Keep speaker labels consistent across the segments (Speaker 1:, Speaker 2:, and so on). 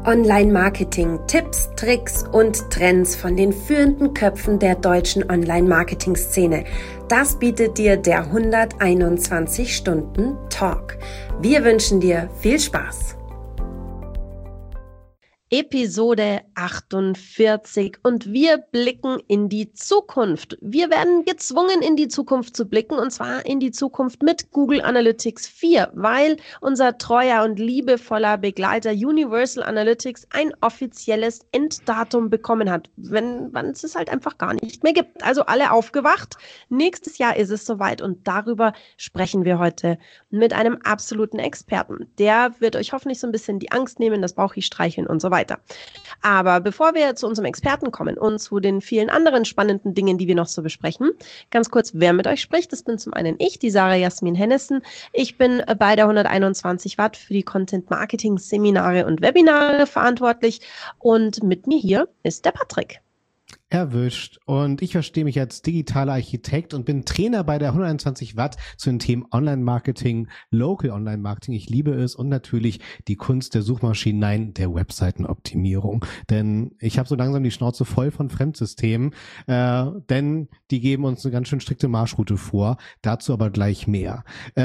Speaker 1: Online-Marketing, Tipps, Tricks und Trends von den führenden Köpfen der deutschen Online-Marketing-Szene. Das bietet dir der 121 Stunden Talk. Wir wünschen dir viel Spaß. Episode 48 und wir blicken in die Zukunft. Wir werden gezwungen, in die Zukunft zu blicken, und zwar in die Zukunft mit Google Analytics 4, weil unser treuer und liebevoller Begleiter Universal Analytics ein offizielles Enddatum bekommen hat, wann es es halt einfach gar nicht mehr gibt. Also alle aufgewacht, nächstes Jahr ist es soweit und darüber sprechen wir heute mit einem absoluten Experten. Der wird euch hoffentlich so ein bisschen die Angst nehmen, das Bauchi streicheln und so weiter. Aber bevor wir zu unserem Experten kommen und zu den vielen anderen spannenden Dingen, die wir noch so besprechen, ganz kurz, wer mit euch spricht. Das bin zum einen ich, die Sarah Jasmin Hennessen. Ich bin bei der 121 Watt für die Content-Marketing-Seminare und Webinare verantwortlich und mit mir hier ist der Patrick.
Speaker 2: Erwischt. Und ich verstehe mich als digitaler Architekt und bin Trainer bei der 121 Watt zu den Themen Online-Marketing, Local Online-Marketing. Ich liebe es und natürlich die Kunst der Suchmaschinen, nein, der Webseitenoptimierung. Denn ich habe so langsam die Schnauze voll von Fremdsystemen, denn die geben uns eine ganz schön strikte Marschroute vor. Dazu aber gleich mehr.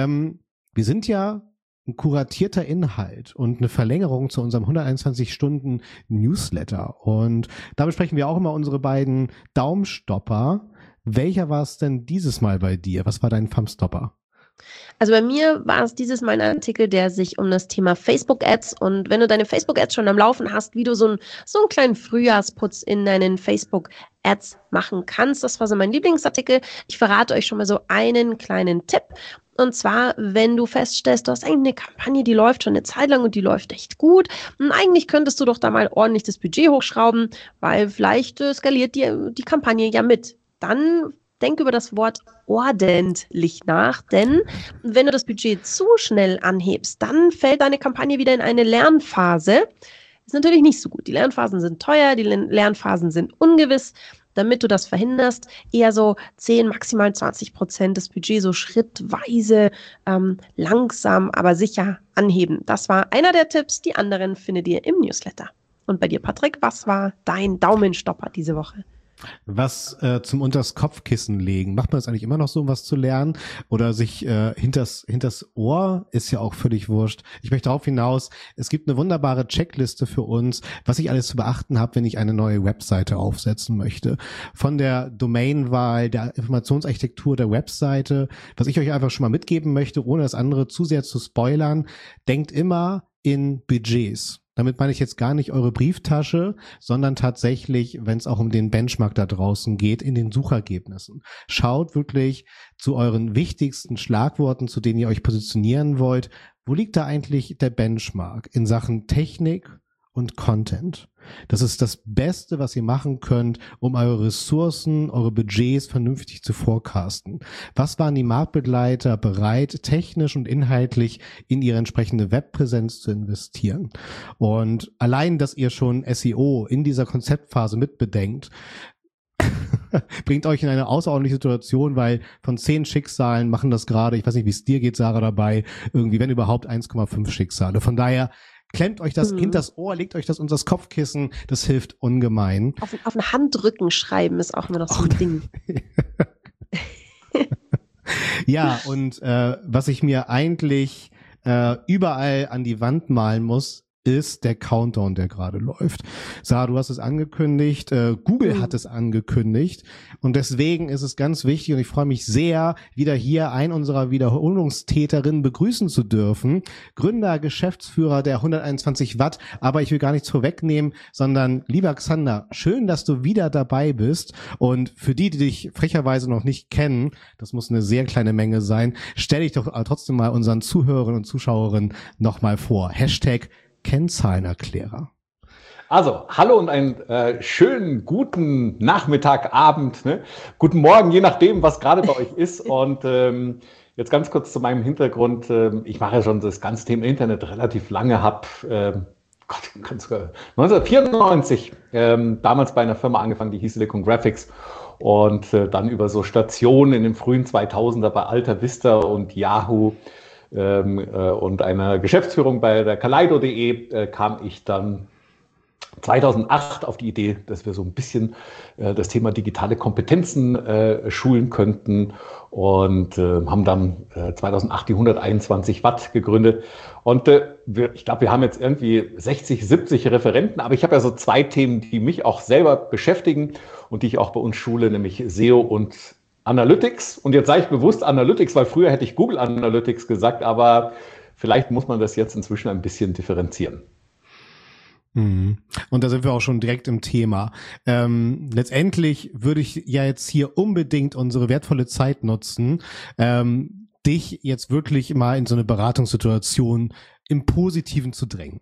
Speaker 2: Wir sind ja ein kuratierter Inhalt und eine Verlängerung zu unserem 121-Stunden-Newsletter. Und da besprechen wir auch immer unsere beiden Daumenstopper. Welcher war es denn dieses Mal bei dir? Was war dein Thumbstopper?
Speaker 1: Also bei mir war es dieses Mal ein Artikel, der sich um das Thema Facebook-Ads, und wenn du deine Facebook-Ads schon am Laufen hast, wie du so einen kleinen Frühjahrsputz in deinen Facebook-Ads machen kannst. Das war so mein Lieblingsartikel. Ich verrate euch schon mal so einen kleinen Tipp. Und zwar, wenn du feststellst, du hast eigentlich eine Kampagne, die läuft schon eine Zeit lang und die läuft echt gut. Und eigentlich könntest du doch da mal ordentlich das Budget hochschrauben, weil vielleicht skaliert die Kampagne ja mit. Dann denk über das Wort ordentlich nach, denn wenn du das Budget zu schnell anhebst, dann fällt deine Kampagne wieder in eine Lernphase. Ist natürlich nicht so gut. Die Lernphasen sind teuer, die Lernphasen sind ungewiss. Damit du das verhinderst, eher so 10, maximal 20% des Budgets so schrittweise, langsam, aber sicher anheben. Das war einer der Tipps. Die anderen findet ihr im Newsletter. Und bei dir, Patrick, was war dein Daumenstopper diese Woche?
Speaker 2: Was zum unters Kopfkissen legen. Macht man das eigentlich immer noch so, um was zu lernen? Oder sich hinters Ohr? Ist ja auch völlig wurscht. Ich möchte darauf hinaus, es gibt eine wunderbare Checkliste für uns, was ich alles zu beachten habe, wenn ich eine neue Webseite aufsetzen möchte. Von der Domainwahl, der Informationsarchitektur der Webseite, was ich euch einfach schon mal mitgeben möchte, ohne das andere zu sehr zu spoilern, denkt immer in Budgets. Damit meine ich jetzt gar nicht eure Brieftasche, sondern tatsächlich, wenn es auch um den Benchmark da draußen geht, in den Suchergebnissen. Schaut wirklich zu euren wichtigsten Schlagworten, zu denen ihr euch positionieren wollt. Wo liegt da eigentlich der Benchmark in Sachen Technik und Content? Das ist das Beste, was ihr machen könnt, um eure Ressourcen, eure Budgets vernünftig zu forecasten. Was waren die Marktbegleiter bereit, technisch und inhaltlich in ihre entsprechende Webpräsenz zu investieren? Und allein, dass ihr schon SEO in dieser Konzeptphase mitbedenkt, bringt euch in eine außerordentliche Situation, weil von 10 Schicksalen machen das gerade, ich weiß nicht, wie es dir geht, Sarah, dabei, irgendwie, wenn überhaupt 1,5 Schicksale. Von daher, klemmt euch das hinters Ohr, legt euch das unter das Kopfkissen, das hilft ungemein.
Speaker 1: Auf den Handrücken schreiben ist auch immer noch so ein Ding.
Speaker 2: Ja, und was ich mir eigentlich überall an die Wand malen muss, ist der Countdown, der gerade läuft. Sarah, du hast es angekündigt, Google hat es angekündigt und deswegen ist es ganz wichtig und ich freue mich sehr, wieder hier einen unserer Wiederholungstäterinnen begrüßen zu dürfen. Gründer, Geschäftsführer der 121 Watt, aber ich will gar nichts vorwegnehmen, sondern lieber Xander, schön, dass du wieder dabei bist und für die dich frecherweise noch nicht kennen, das muss eine sehr kleine Menge sein, stell dich doch trotzdem mal unseren Zuhörerinnen und Zuschauerinnen nochmal vor. Hashtag Kennzahlenerklärer.
Speaker 3: Also, hallo und einen schönen guten Nachmittag, Abend, ne? Guten Morgen, je nachdem, was gerade bei euch ist. Und jetzt ganz kurz zu meinem Hintergrund. Ich mache ja schon das ganze Thema Internet relativ lange, habe 1994 damals bei einer Firma angefangen, die hieß Silicon Graphics. Und dann über so Stationen in den frühen 2000er bei Alta Vista und Yahoo und einer Geschäftsführung bei der Kaleido.de kam ich dann 2008 auf die Idee, dass wir so ein bisschen das Thema digitale Kompetenzen schulen könnten und haben dann 2008 die 121 Watt gegründet. Und ich glaube, wir haben jetzt irgendwie 60, 70 Referenten, aber ich habe ja so 2 Themen, die mich auch selber beschäftigen und die ich auch bei uns schule, nämlich SEO und Analytics. Und jetzt sage ich bewusst Analytics, weil früher hätte ich Google Analytics gesagt, aber vielleicht muss man das jetzt inzwischen ein bisschen differenzieren.
Speaker 2: Und da sind wir auch schon direkt im Thema. Letztendlich würde ich ja jetzt hier unbedingt unsere wertvolle Zeit nutzen, dich jetzt wirklich mal in so eine Beratungssituation im Positiven zu drängen.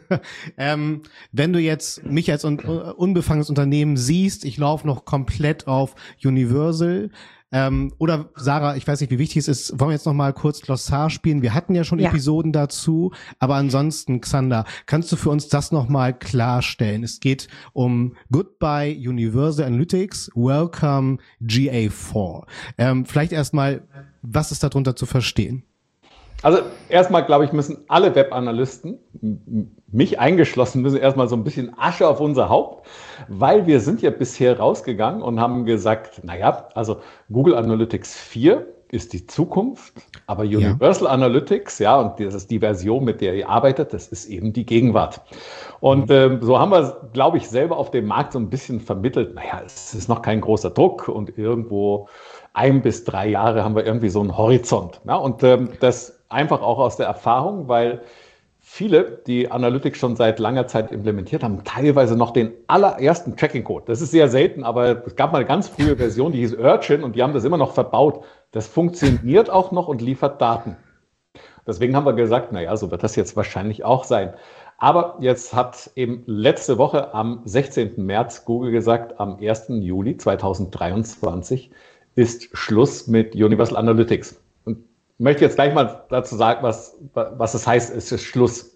Speaker 2: Wenn du jetzt mich als unbefangenes Unternehmen siehst, ich laufe noch komplett auf Universal, oder Sarah, ich weiß nicht, wie wichtig es ist, wollen wir jetzt noch mal kurz Glossar spielen? Wir hatten ja schon Episoden dazu, aber ansonsten, Xander, kannst du für uns das noch mal klarstellen? Es geht um Goodbye Universal Analytics, Welcome GA4. Vielleicht erstmal, was ist darunter zu verstehen?
Speaker 3: Also erstmal, glaube ich, müssen alle Webanalysten, mich eingeschlossen, müssen erstmal so ein bisschen Asche auf unser Haupt, weil wir sind ja bisher rausgegangen und haben gesagt, naja, also Google Analytics 4 ist die Zukunft, aber Universal Analytics, und das ist die Version, mit der ihr arbeitet, das ist eben die Gegenwart. Und so haben wir, glaube ich, selber auf dem Markt so ein bisschen vermittelt, naja, es ist noch kein großer Druck und irgendwo 1 bis 3 Jahre haben wir irgendwie so einen Horizont. Ja? Und das einfach auch aus der Erfahrung, weil viele, die Analytics schon seit langer Zeit implementiert haben, teilweise noch den allerersten Tracking-Code. Das ist sehr selten, aber es gab mal eine ganz frühe Version, die hieß Urchin und die haben das immer noch verbaut. Das funktioniert auch noch und liefert Daten. Deswegen haben wir gesagt, naja, so wird das jetzt wahrscheinlich auch sein. Aber jetzt hat eben letzte Woche am 16. März Google gesagt, am 1. Juli 2023 ist Schluss mit Universal Analytics. Und ich möchte jetzt gleich mal dazu sagen, was es heißt, es ist Schluss.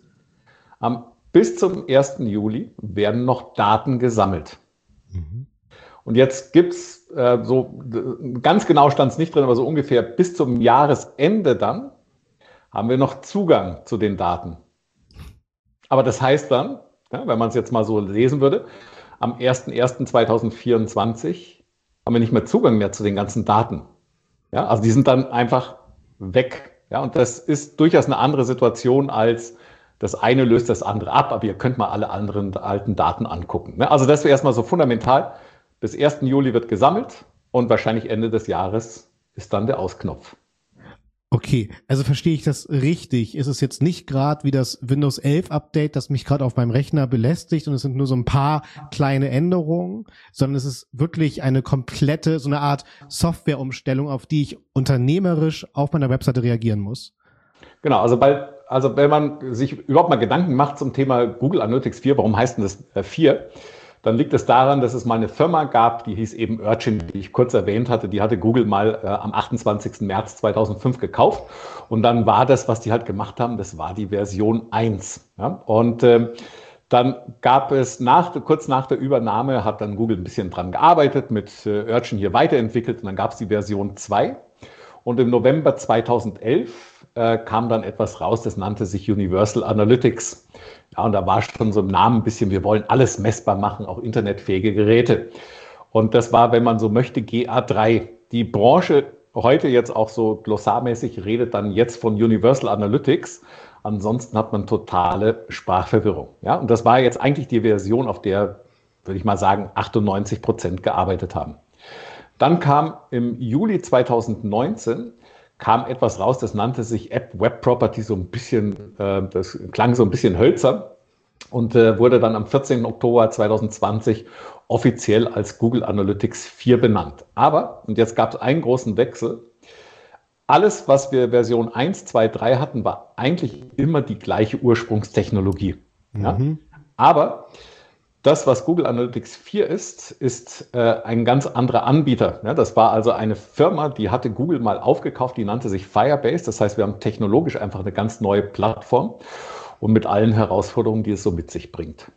Speaker 3: Bis zum 1. Juli werden noch Daten gesammelt. Und jetzt gibt es, so ganz genau stand es nicht drin, aber so ungefähr bis zum Jahresende dann haben wir noch Zugang zu den Daten. Aber das heißt dann, wenn man es jetzt mal so lesen würde, am 01.01.2024 haben wir nicht mehr Zugang mehr zu den ganzen Daten. Ja, also die sind dann einfach weg. Ja, und das ist durchaus eine andere Situation als das eine löst das andere ab, aber ihr könnt mal alle anderen alten Daten angucken. Also das wäre erstmal so fundamental. Bis 1. Juli wird gesammelt und wahrscheinlich Ende des Jahres ist dann der Ausknopf.
Speaker 2: Okay, also verstehe ich das richtig? Ist es jetzt nicht gerade wie das Windows 11 Update, das mich gerade auf meinem Rechner belästigt und es sind nur so ein paar kleine Änderungen, sondern es ist wirklich eine komplette, so eine Art Softwareumstellung, auf die ich unternehmerisch auf meiner Webseite reagieren muss?
Speaker 3: Genau, also wenn man sich überhaupt mal Gedanken macht zum Thema Google Analytics 4, warum heißt denn das 4? Dann liegt es daran, dass es mal eine Firma gab, die hieß eben Urchin, die ich kurz erwähnt hatte. Die hatte Google mal am 28. März 2005 gekauft. Und dann war das, was die halt gemacht haben, das war die Version 1. Ja? Und dann gab es kurz nach der Übernahme, hat dann Google ein bisschen dran gearbeitet, mit Urchin hier weiterentwickelt. Und dann gab es die Version 2. Und im November 2011 kam dann etwas raus, das nannte sich Universal Analytics. Ja, und da war schon so im Namen ein bisschen, wir wollen alles messbar machen, auch internetfähige Geräte. Und das war, wenn man so möchte, GA3. Die Branche heute jetzt auch so glossarmäßig redet dann jetzt von Universal Analytics. Ansonsten hat man totale Sprachverwirrung. Ja, und das war jetzt eigentlich die Version, auf der, würde ich mal sagen, 98% gearbeitet haben. Dann kam im Juli 2019 etwas raus, das nannte sich App Web Property, so ein bisschen, das klang so ein bisschen hölzern und wurde dann am 14. Oktober 2020 offiziell als Google Analytics 4 benannt. Aber, und jetzt gab es einen großen Wechsel, alles, was wir Version 1, 2, 3 hatten, war eigentlich immer die gleiche Ursprungstechnologie. Ja? Aber das, was Google Analytics 4 ist ein ganz anderer Anbieter. Ja, das war also eine Firma, die hatte Google mal aufgekauft, die nannte sich Firebase. Das heißt, wir haben technologisch einfach eine ganz neue Plattform und mit allen Herausforderungen, die es so mit sich bringt.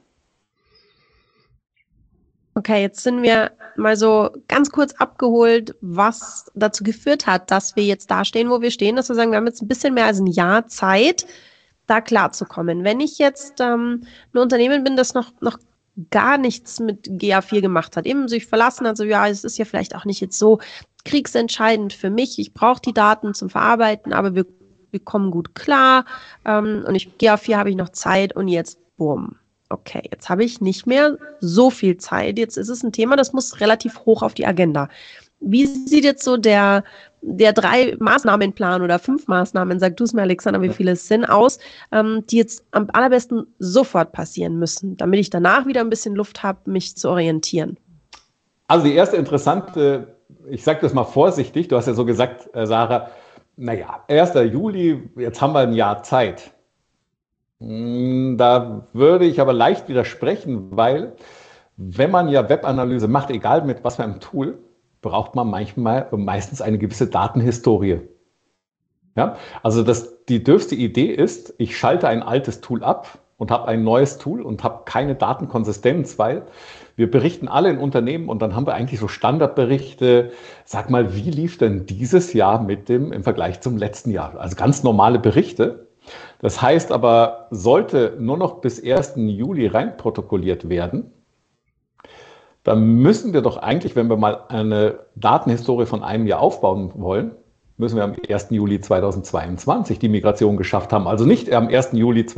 Speaker 1: Okay, jetzt sind wir mal so ganz kurz abgeholt, was dazu geführt hat, dass wir jetzt da stehen, wo wir stehen, dass wir sagen, wir haben jetzt ein bisschen mehr als ein Jahr Zeit, da klarzukommen. Wenn ich jetzt ein Unternehmen bin, das noch gar nichts mit GA4 gemacht hat, eben sich verlassen hat, so ja, es ist ja vielleicht auch nicht jetzt so kriegsentscheidend für mich, ich brauche die Daten zum Verarbeiten, aber wir kommen gut klar und GA4 habe ich noch Zeit und jetzt bumm. Okay, jetzt habe ich nicht mehr so viel Zeit, jetzt ist es ein Thema, das muss relativ hoch auf die Agenda. Wie sieht jetzt so der 3-Maßnahmenplan oder 5 Maßnahmen, sag du es mir, Alexander, wie viele es sind, aus, die jetzt am allerbesten sofort passieren müssen, damit ich danach wieder ein bisschen Luft habe, mich zu orientieren?
Speaker 3: Also die erste interessante, ich sage das mal vorsichtig, du hast ja so gesagt, Sarah, naja, 1. Juli, jetzt haben wir ein Jahr Zeit. Da würde ich aber leicht widersprechen, weil wenn man ja Webanalyse macht, egal mit was für einem Tool, braucht man meistens eine gewisse Datenhistorie. Ja? Also die dürfste Idee ist, ich schalte ein altes Tool ab und habe ein neues Tool und habe keine Datenkonsistenz, weil wir berichten alle in Unternehmen und dann haben wir eigentlich so Standardberichte. Sag mal, wie lief denn dieses Jahr im Vergleich zum letzten Jahr? Also ganz normale Berichte. Das heißt aber, sollte nur noch bis 1. Juli reinprotokolliert werden, dann müssen wir doch eigentlich, wenn wir mal eine Datenhistorie von einem Jahr aufbauen wollen, müssen wir am 1. Juli 2022 die Migration geschafft haben. Also nicht am 1. Juli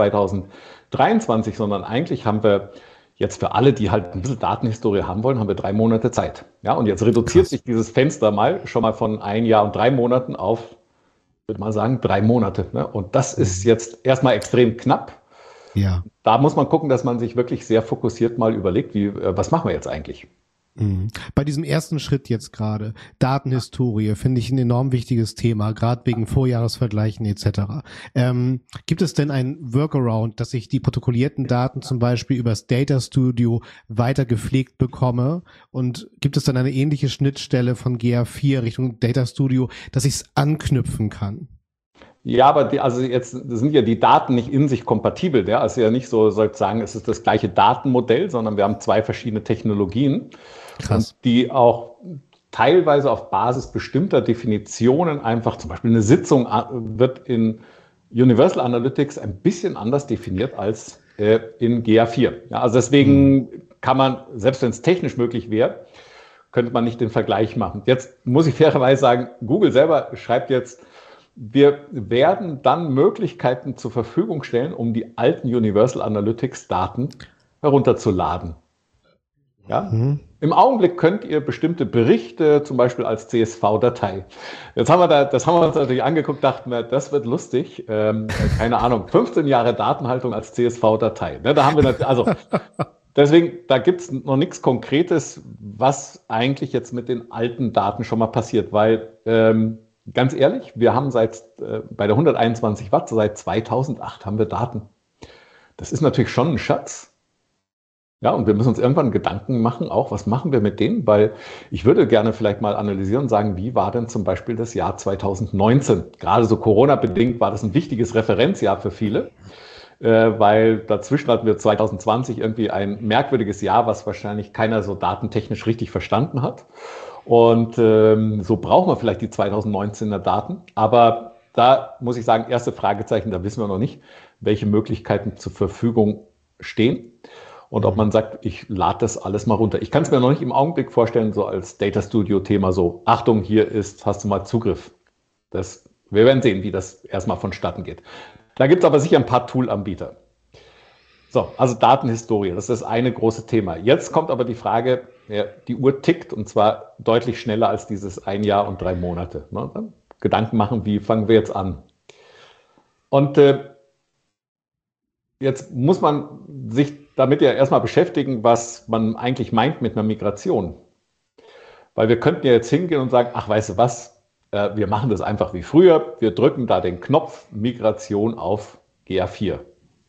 Speaker 3: 2023, sondern eigentlich haben wir jetzt für alle, die halt ein bisschen Datenhistorie haben wollen, haben wir 3 Monate Zeit. Ja, und jetzt reduziert sich dieses Fenster schon mal von 1 Jahr und 3 Monaten auf, ich würde mal sagen, 3 Monate. Ne? Und das ist jetzt erstmal extrem knapp. Ja. Da muss man gucken, dass man sich wirklich sehr fokussiert mal überlegt, was machen wir jetzt eigentlich?
Speaker 2: Bei diesem ersten Schritt jetzt gerade, Datenhistorie, finde ich ein enorm wichtiges Thema, gerade wegen Vorjahresvergleichen etc. Gibt es denn ein Workaround, dass ich die protokollierten Daten zum Beispiel übers Data Studio weiter gepflegt bekomme? Und gibt es dann eine ähnliche Schnittstelle von GA4 Richtung Data Studio, dass ich es anknüpfen kann?
Speaker 3: Ja, aber jetzt sind ja die Daten nicht in sich kompatibel. Ja? Also ja nicht so, sozusagen, es ist das gleiche Datenmodell, sondern wir haben 2 verschiedene Technologien, die auch teilweise auf Basis bestimmter Definitionen einfach, zum Beispiel eine Sitzung wird in Universal Analytics ein bisschen anders definiert als in GA4. Ja, also deswegen kann man, selbst wenn es technisch möglich wäre, könnte man nicht den Vergleich machen. Jetzt muss ich fairerweise sagen, Google selber schreibt jetzt, wir werden dann Möglichkeiten zur Verfügung stellen, um die alten Universal Analytics Daten herunterzuladen. Ja? Im Augenblick könnt ihr bestimmte Berichte, zum Beispiel als CSV-Datei. Das haben wir uns natürlich angeguckt, dachten wir, das wird lustig. Keine Ahnung, 15 Jahre Datenhaltung als CSV-Datei. Ne, da haben wir deswegen, da gibt es noch nichts Konkretes, was eigentlich jetzt mit den alten Daten schon mal passiert, weil ganz ehrlich, wir haben bei der 121 Watt, seit 2008 haben wir Daten. Das ist natürlich schon ein Schatz. Ja, und wir müssen uns irgendwann Gedanken machen, auch was machen wir mit denen, weil ich würde gerne vielleicht mal analysieren und sagen, wie war denn zum Beispiel das Jahr 2019? Gerade so Corona-bedingt war das ein wichtiges Referenzjahr für viele, weil dazwischen hatten wir 2020 irgendwie ein merkwürdiges Jahr, was wahrscheinlich keiner so datentechnisch richtig verstanden hat. Und so brauchen wir vielleicht die 2019er Daten. Aber da muss ich sagen, erste Fragezeichen, da wissen wir noch nicht, welche Möglichkeiten zur Verfügung stehen. Und ob man sagt, ich lade das alles mal runter. Ich kann es mir noch nicht im Augenblick vorstellen, so als Data Studio-Thema so, Achtung, hast du mal Zugriff. Wir werden sehen, wie das erstmal vonstatten geht. Da gibt es aber sicher ein paar Tool-Anbieter. So, also Datenhistorie, das ist das eine große Thema. Jetzt kommt aber die Frage, die Uhr tickt und zwar deutlich schneller als dieses 1 Jahr und 3 Monate. Ne? Gedanken machen, wie fangen wir jetzt an? Und jetzt muss man sich damit ja erstmal beschäftigen, was man eigentlich meint mit einer Migration. Weil wir könnten ja jetzt hingehen und sagen, ach, weißt du was, wir machen das einfach wie früher, wir drücken da den Knopf Migration auf GA4.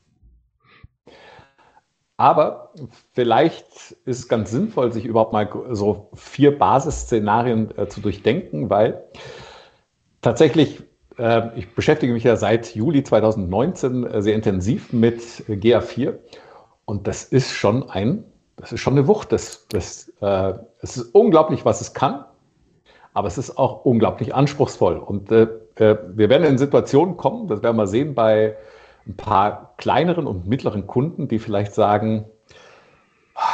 Speaker 3: Aber vielleicht ist es ganz sinnvoll, sich überhaupt mal so 4 Basisszenarien zu durchdenken, weil tatsächlich, ich beschäftige mich ja seit Juli 2019 sehr intensiv mit GA4 und das ist schon eine Wucht. Es ist unglaublich, was es kann, aber es ist auch unglaublich anspruchsvoll. Und wir werden in Situationen kommen, das werden wir sehen bei ein paar kleineren und mittleren Kunden, die vielleicht sagen,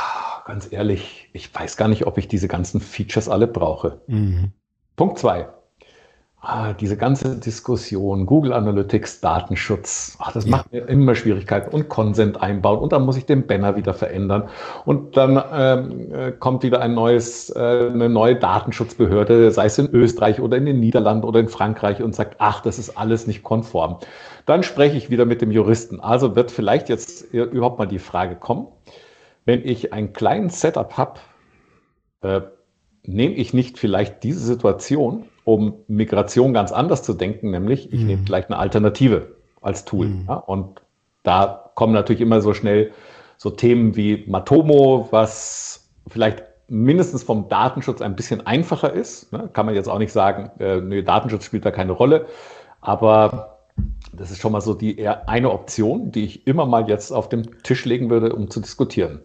Speaker 3: ganz ehrlich, ich weiß gar nicht, ob ich diese ganzen Features alle brauche.
Speaker 2: Mhm.
Speaker 3: Punkt 2. Diese ganze Diskussion, Google Analytics, Datenschutz, das macht mir immer Schwierigkeiten und Consent einbauen und dann muss ich den Banner wieder verändern und dann kommt wieder eine neue Datenschutzbehörde, sei es in Österreich oder in den Niederlanden oder in Frankreich und sagt, das ist alles nicht konform. Dann spreche ich wieder mit dem Juristen. Also wird vielleicht jetzt überhaupt mal die Frage kommen, wenn ich einen kleinen Setup habe, nehme ich nicht vielleicht diese Situation, um Migration ganz anders zu denken, nämlich ich nehme vielleicht eine Alternative als Tool. Ja, und da kommen natürlich immer so schnell so Themen wie Matomo, was vielleicht mindestens vom Datenschutz ein bisschen einfacher ist. Ne? Kann man jetzt auch nicht sagen, Datenschutz spielt da keine Rolle, aber das ist schon mal so die eher eine Option, die ich immer mal jetzt auf den Tisch legen würde, um zu diskutieren.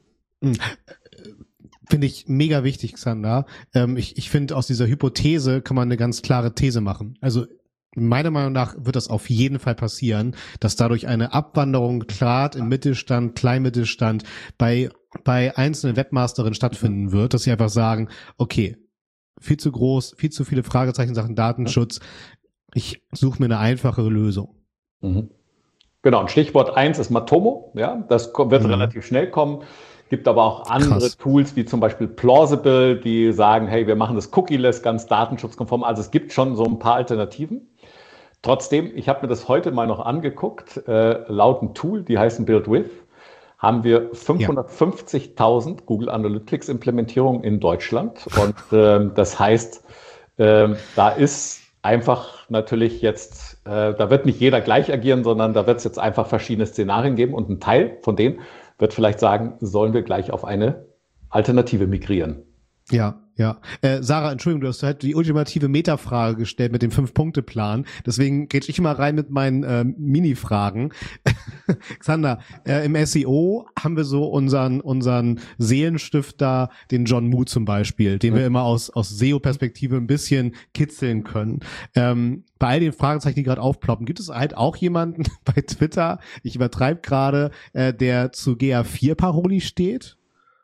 Speaker 2: Finde ich mega wichtig, Xander. Ich finde, aus dieser Hypothese kann man eine ganz klare These machen. Also meiner Meinung nach wird das auf jeden Fall passieren, dass dadurch eine Abwanderung gerade im Mittelstand, Kleinmittelstand bei einzelnen Webmasterinnen stattfinden wird, dass sie einfach sagen, okay, viel zu groß, viel zu viele Fragezeichen in Sachen Datenschutz. Ich suche mir eine einfache Lösung.
Speaker 3: Mhm. Genau, und Stichwort 1 ist Matomo. Ja, das wird relativ schnell kommen. Gibt aber auch andere Tools, wie zum Beispiel Plausible, die sagen, hey, wir machen das cookie-less, ganz datenschutzkonform. Also es gibt schon so ein paar Alternativen. Trotzdem, ich habe mir das heute mal noch angeguckt, laut einem Tool, die heißen BuildWith, haben wir 550.000 Google Analytics Implementierungen in Deutschland. Und das heißt, da ist einfach natürlich jetzt, da wird nicht jeder gleich agieren, sondern da wird es jetzt einfach verschiedene Szenarien geben und ein Teil von denen wird vielleicht sagen, sollen wir gleich auf eine Alternative migrieren.
Speaker 2: Ja. Sarah, Entschuldigung, du hast halt die ultimative Metafrage gestellt mit dem 5-Punkte-Plan. Deswegen gehe ich mal rein mit meinen Mini-Fragen. Xander, im SEO haben wir so unseren Seelenstifter, den John Mu zum Beispiel, den wir immer aus SEO-Perspektive ein bisschen kitzeln können. Bei all den Fragezeichen, die gerade aufploppen, gibt es halt auch jemanden bei Twitter, ich übertreibe gerade, der zu GA4-Paroli steht?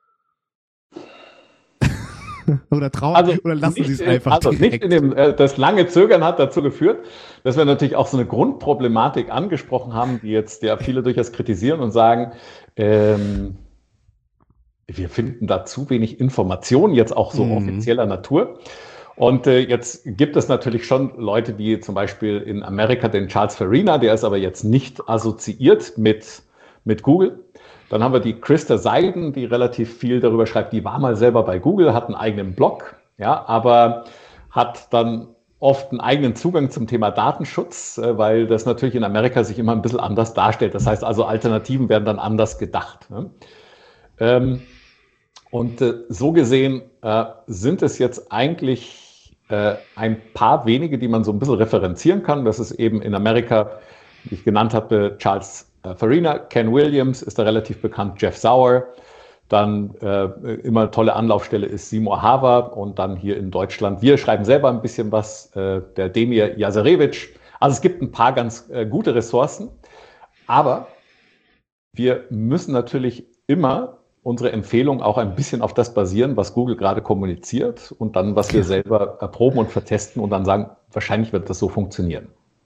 Speaker 2: Oder lassen Sie es einfach direkt?
Speaker 3: Das lange Zögern hat dazu geführt, dass wir natürlich auch so eine Grundproblematik angesprochen haben, die jetzt ja viele durchaus kritisieren und sagen, wir finden da zu wenig Informationen, jetzt auch so offizieller Natur. Und jetzt gibt es natürlich schon Leute wie zum Beispiel in Amerika den Charles Farina, der ist aber jetzt nicht assoziiert mit Google. Dann haben wir die Christa Seiden, die relativ viel darüber schreibt. Die war mal selber bei Google, hat einen eigenen Blog, ja, aber hat dann oft einen eigenen Zugang zum Thema Datenschutz, weil das natürlich in Amerika sich immer ein bisschen anders darstellt. Das heißt also, Alternativen werden dann anders gedacht. Ne? Und so gesehen sind es jetzt eigentlich ein paar wenige, die man so ein bisschen referenzieren kann. Das ist eben in Amerika, wie ich genannt habe, Charles Farina, Ken Williams ist da relativ bekannt, Jeff Sauer, dann immer tolle Anlaufstelle ist Seymour Haver und dann hier in Deutschland, wir schreiben selber ein bisschen was, der Demir Jaserewitsch. Also es gibt ein paar ganz gute Ressourcen, aber wir müssen natürlich immer unsere Empfehlung auch ein bisschen auf das basieren, was Google gerade kommuniziert und dann, was wir selber erproben und vertesten und dann sagen, wahrscheinlich wird das so funktionieren.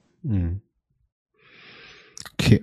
Speaker 2: Okay.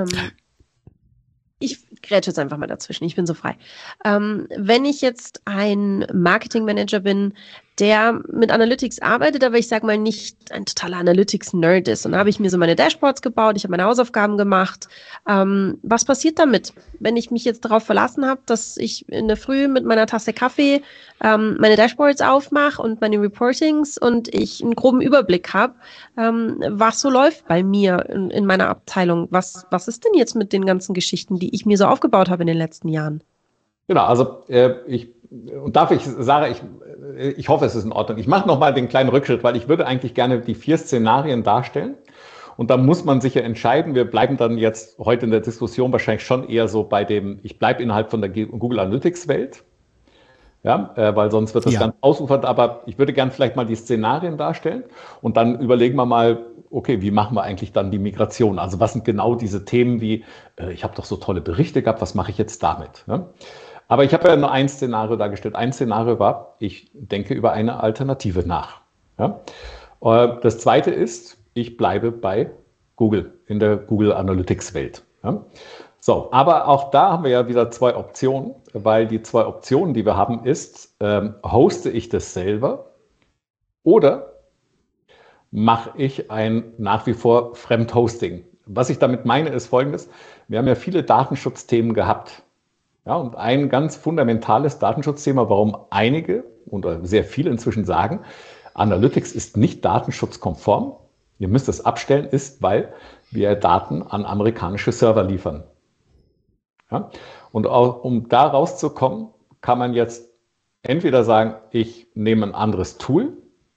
Speaker 1: Ich grätsche jetzt einfach mal dazwischen, ich bin so frei. Wenn ich jetzt ein Marketingmanager bin, der mit Analytics arbeitet, aber ich sage mal nicht ein totaler Analytics-Nerd ist, und da habe ich mir so meine Dashboards gebaut, ich habe meine Hausaufgaben gemacht. Was passiert damit, wenn ich mich jetzt darauf verlassen habe, dass ich in der Früh mit meiner Tasse Kaffee meine Dashboards aufmache und meine Reportings und ich einen groben Überblick habe, was so läuft bei mir in meiner Abteilung? Was ist denn jetzt mit den ganzen Geschichten, die ich mir so aufgebaut habe in den letzten Jahren?
Speaker 3: Genau, also Sarah, ich hoffe, es ist in Ordnung. Ich mache nochmal den kleinen Rückschritt, weil ich würde eigentlich gerne die 4 Szenarien darstellen. Und da muss man sich ja entscheiden. Wir bleiben dann jetzt heute in der Diskussion wahrscheinlich schon eher so bei dem, ich bleibe innerhalb von der Google Analytics Welt. Ja, weil sonst wird das ganz ausufernd. Aber ich würde gerne vielleicht mal die Szenarien darstellen und dann überlegen wir mal, okay, wie machen wir eigentlich dann die Migration? Also was sind genau diese Themen wie, ich habe doch so tolle Berichte gehabt, was mache ich jetzt damit? Ja? Aber ich habe ja nur ein Szenario dargestellt. Ein Szenario war, ich denke über eine Alternative nach. Ja? Das zweite ist, ich bleibe bei Google, in der Google Analytics Welt. Ja? So, aber auch da haben wir ja wieder zwei Optionen, weil die zwei Optionen, die wir haben, ist, hoste ich das selber oder mache ich ein nach wie vor Fremdhosting. Was ich damit meine, ist Folgendes. Wir haben ja viele Datenschutzthemen gehabt. Ja, und ein ganz fundamentales Datenschutzthema, warum einige oder sehr viele inzwischen sagen, Analytics ist nicht datenschutzkonform, ihr müsst es abstellen, ist, weil wir Daten an amerikanische Server liefern. Ja? Und auch, um da rauszukommen, kann man jetzt entweder sagen, ich nehme ein anderes Tool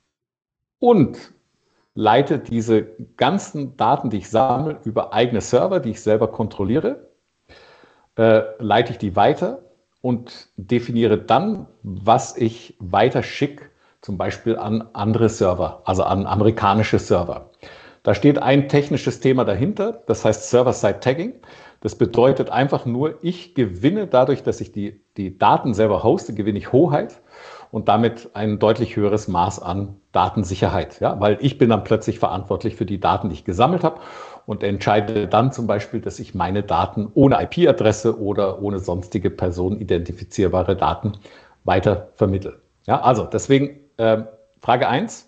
Speaker 3: und leite diese ganzen Daten, die ich sammle, über eigene Server, die ich selber kontrolliere, leite ich die weiter und definiere dann, was ich weiter schicke, zum Beispiel an andere Server, also an amerikanische Server. Da steht ein technisches Thema dahinter, das heißt Server-Side-Tagging. Das bedeutet einfach nur, ich gewinne dadurch, dass ich die Daten selber hoste, gewinne ich Hoheit und damit ein deutlich höheres Maß an Datensicherheit. Ja? Weil ich bin dann plötzlich verantwortlich für die Daten, die ich gesammelt habe und entscheide dann zum Beispiel, dass ich meine Daten ohne IP-Adresse oder ohne sonstige personenidentifizierbare Daten weiter vermittle. Ja? Also deswegen Frage 1,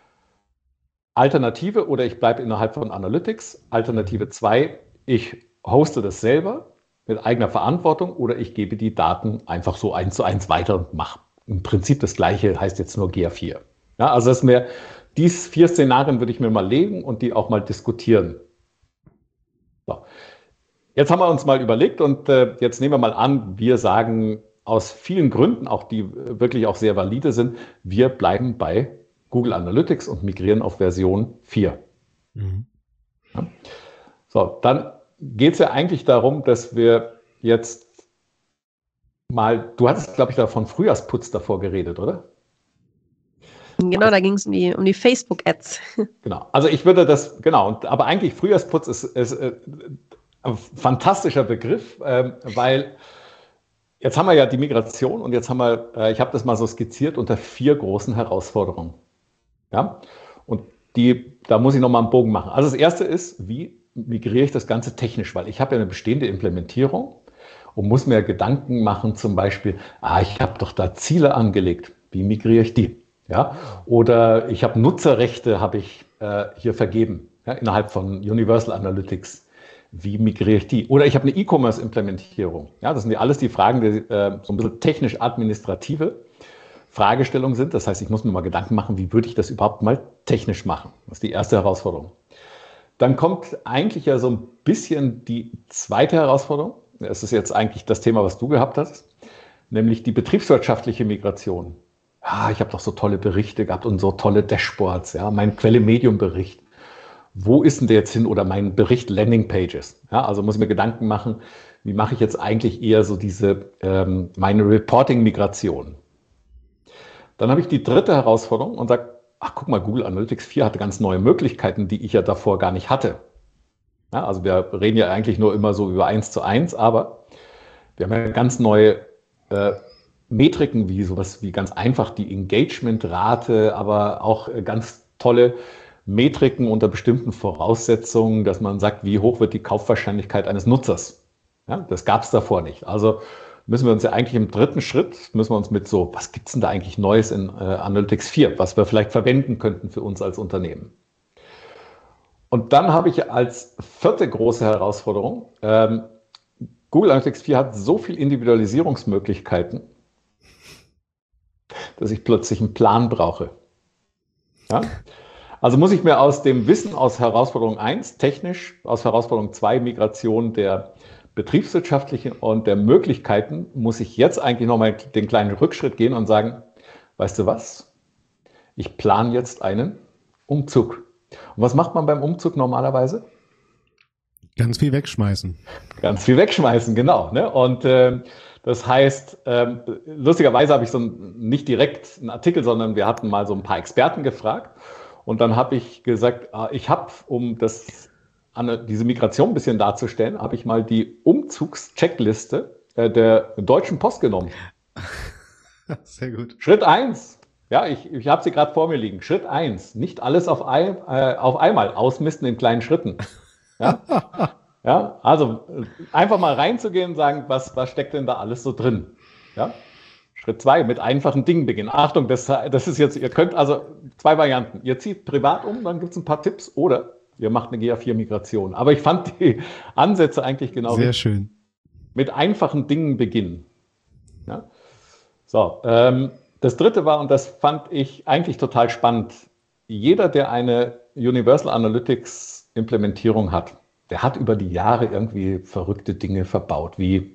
Speaker 3: Alternative oder ich bleibe innerhalb von Analytics. Alternative 2, ich hoste das selber mit eigener Verantwortung oder ich gebe die Daten einfach so 1:1 weiter und mache im Prinzip das Gleiche, heißt jetzt nur GA4. Ja, also das mehr, diese 4 Szenarien würde ich mir mal legen und die auch mal diskutieren. So. Jetzt haben wir uns mal überlegt und jetzt nehmen wir mal an, wir sagen aus vielen Gründen, auch die wirklich auch sehr valide sind, wir bleiben bei Google Analytics und migrieren auf Version 4. Mhm. Ja. So, dann geht es ja eigentlich darum, dass wir jetzt mal, du hattest, glaube ich, da von Frühjahrsputz davor geredet, oder?
Speaker 1: Genau, da ging es um die Facebook-Ads.
Speaker 3: Genau, also ich würde das, genau, aber eigentlich Frühjahrsputz ist ein fantastischer Begriff, weil jetzt haben wir ja die Migration und jetzt haben wir, ich habe das mal so skizziert, unter 4 großen Herausforderungen. Ja, und da muss ich nochmal einen Bogen machen. Also das erste ist, wie migriere ich das Ganze technisch, weil ich habe ja eine bestehende Implementierung und muss mir Gedanken machen, zum Beispiel, ich habe doch da Ziele angelegt, wie migriere ich die? Ja? Oder ich habe Nutzerrechte, habe ich hier vergeben, ja, innerhalb von Universal Analytics. Wie migriere ich die? Oder ich habe eine E-Commerce-Implementierung. Ja, das sind ja alles die Fragen, die so ein bisschen technisch-administrative Fragestellungen sind. Das heißt, ich muss mir mal Gedanken machen, wie würde ich das überhaupt mal technisch machen? Das ist die erste Herausforderung. Dann kommt eigentlich ja so ein bisschen die zweite Herausforderung. Das ist jetzt eigentlich das Thema, was du gehabt hast, nämlich die betriebswirtschaftliche Migration. Ich habe doch so tolle Berichte gehabt und so tolle Dashboards, ja, mein Quelle-Medium-Bericht. Wo ist denn der jetzt hin? Oder mein Bericht Landing-Pages. Ja, also muss ich mir Gedanken machen, wie mache ich jetzt eigentlich eher so meine Reporting-Migration. Dann habe ich die dritte Herausforderung und sage, guck mal, Google Analytics 4 hatte ganz neue Möglichkeiten, die ich ja davor gar nicht hatte. Ja, also wir reden ja eigentlich nur immer so über 1:1, aber wir haben ja ganz neue Metriken, wie sowas wie ganz einfach die Engagement-Rate, aber auch ganz tolle Metriken unter bestimmten Voraussetzungen, dass man sagt, wie hoch wird die Kaufwahrscheinlichkeit eines Nutzers. Ja, das gab es davor nicht. Also müssen wir uns ja eigentlich im dritten Schritt, was gibt es denn da eigentlich Neues in Analytics 4, was wir vielleicht verwenden könnten für uns als Unternehmen. Und dann habe ich als vierte große Herausforderung, Google Analytics 4 hat so viel Individualisierungsmöglichkeiten, dass ich plötzlich einen Plan brauche. Ja? Also muss ich mir aus dem Wissen aus Herausforderung 1, technisch, aus Herausforderung 2, Migration der betriebswirtschaftlichen und der Möglichkeiten, muss ich jetzt eigentlich nochmal den kleinen Rückschritt gehen und sagen, weißt du was? Ich plane jetzt einen Umzug. Und was macht man beim Umzug normalerweise?
Speaker 2: Ganz viel wegschmeißen.
Speaker 3: Ganz viel wegschmeißen, genau. Ne? Und das heißt, lustigerweise habe ich nicht direkt einen Artikel, sondern wir hatten mal so ein paar Experten gefragt. Und dann habe ich gesagt, ich habe, um diese Migration ein bisschen darzustellen, habe ich mal die Umzugscheckliste der Deutschen Post genommen.
Speaker 2: Sehr gut.
Speaker 3: Schritt 1. Ja, ich habe sie gerade vor mir liegen. Schritt 1. Nicht alles auf einmal ausmisten in kleinen Schritten. Ja, ja, also einfach mal reinzugehen und sagen, was steckt denn da alles so drin? Ja. Schritt 2, mit einfachen Dingen beginnen. Achtung, das ist jetzt, ihr könnt also 2 Varianten. Ihr zieht privat um, dann gibt es ein paar Tipps, oder ihr macht eine GA4-Migration. Aber ich fand die Ansätze eigentlich genau
Speaker 2: sehr schön.
Speaker 3: Mit einfachen Dingen beginnen. Ja. So, das dritte war, und das fand ich eigentlich total spannend, jeder, der eine Universal Analytics Implementierung hat, der hat über die Jahre irgendwie verrückte Dinge verbaut, wie,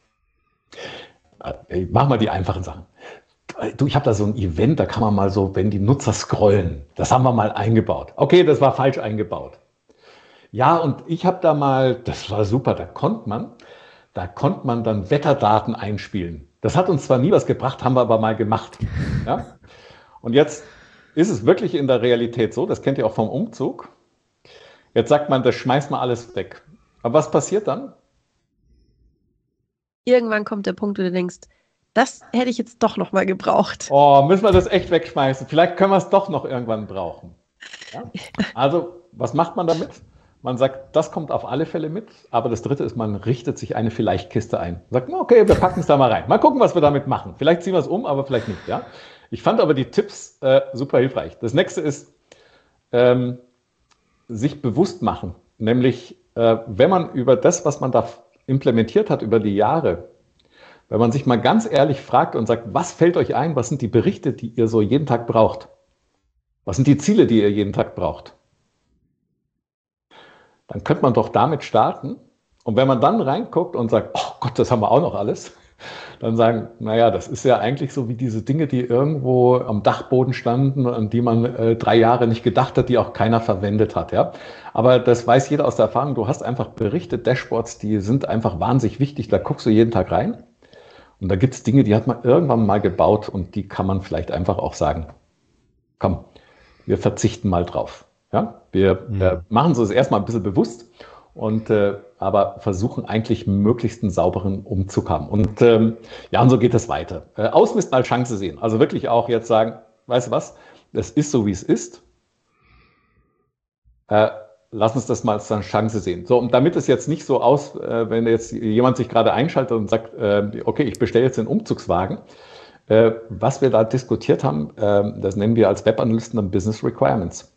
Speaker 3: mach mal die einfachen Sachen. Du, ich habe da so ein Event, da kann man mal so, wenn die Nutzer scrollen, das haben wir mal eingebaut. Okay, das war falsch eingebaut. Ja, und ich habe da mal, das war super, da konnte man dann Wetterdaten einspielen. Das hat uns zwar nie was gebracht, haben wir aber mal gemacht. Ja? Und jetzt ist es wirklich in der Realität so, das kennt ihr auch vom Umzug. Jetzt sagt man, das schmeißt man alles weg. Aber was passiert dann?
Speaker 1: Irgendwann kommt der Punkt, wo du denkst, das hätte ich jetzt doch noch mal gebraucht.
Speaker 3: Oh, müssen wir das echt wegschmeißen? Vielleicht können wir es doch noch irgendwann brauchen. Ja? Also, was macht man damit? Man sagt, das kommt auf alle Fälle mit, aber das dritte ist, man richtet sich eine Vielleicht-Kiste ein. Sagt, okay, wir packen es da mal rein. Mal gucken, was wir damit machen. Vielleicht ziehen wir es um, aber vielleicht nicht. Ja? Ich fand aber die Tipps super hilfreich. Das nächste ist, sich bewusst machen. Nämlich, wenn man über das, was man da implementiert hat über die Jahre, wenn man sich mal ganz ehrlich fragt und sagt, was fällt euch ein, was sind die Berichte, die ihr so jeden Tag braucht? Was sind die Ziele, die ihr jeden Tag braucht? Dann könnte man doch damit starten. Und wenn man dann reinguckt und sagt, oh Gott, das haben wir auch noch alles, dann sagen, naja, das ist ja eigentlich so wie diese Dinge, die irgendwo am Dachboden standen, an die man 3 Jahre nicht gedacht hat, die auch keiner verwendet hat. Ja? Aber das weiß jeder aus der Erfahrung, du hast einfach Berichte, Dashboards, die sind einfach wahnsinnig wichtig, da guckst du jeden Tag rein. Und da gibt es Dinge, die hat man irgendwann mal gebaut und die kann man vielleicht einfach auch sagen, komm, wir verzichten mal drauf. Ja? Wir machen es uns erstmal ein bisschen bewusst und aber versuchen eigentlich möglichst einen sauberen Umzug haben. Und ja, und so geht es weiter. Ausmisten als Chance sehen. Also wirklich auch jetzt sagen, weißt du was, das ist so, wie es ist. Lass uns das mal als eine Chance sehen. So, und damit es jetzt nicht so wenn jetzt jemand sich gerade einschaltet und sagt, okay, ich bestelle jetzt den Umzugswagen. Was wir da diskutiert haben, das nennen wir als Webanalysten dann Business Requirements.